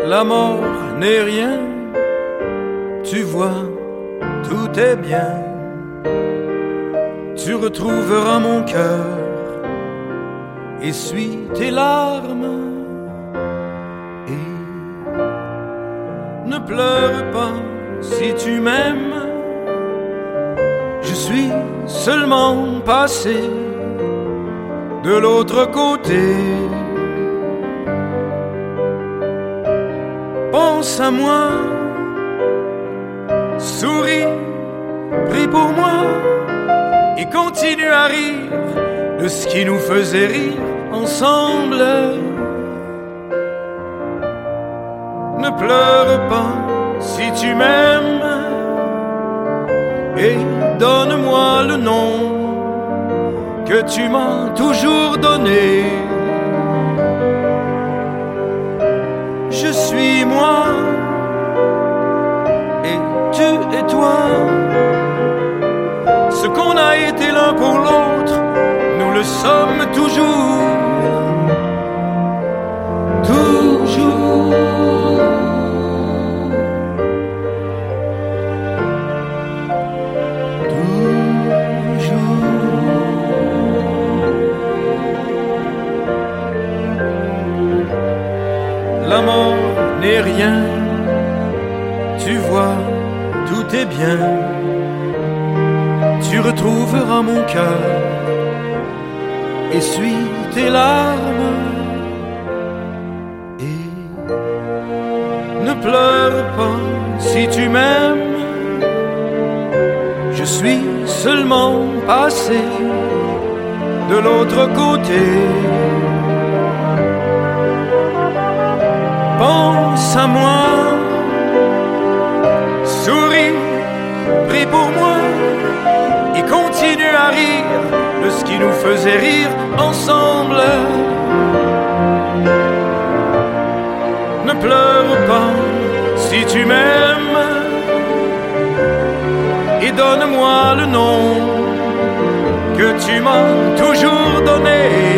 La mort n'est rien, tu vois, tout est bien. Tu retrouveras mon cœur, essuie tes larmes et ne pleure pas si tu m'aimes. Je suis seulement passé de l'autre côté. Pense à moi, souris, prie pour moi et continue à rire de ce qui nous faisait rire ensemble. Ne pleure pas si tu m'aimes et donne-moi le nom que tu m'as toujours donné. Je suis moi et tu et toi. Ce qu'on a été l'un pour l'autre, nous le sommes toujours. Toujours. La mort n'est rien, tu vois, tout est bien. Tu retrouveras mon cœur, essuie tes larmes et ne pleure pas si tu m'aimes. Je suis seulement passé de l'autre côté. Pense à moi, souris, prie pour moi et continue à rire de ce qui nous faisait rire ensemble. Ne pleure pas si tu m'aimes et donne-moi le nom que tu m'as toujours donné.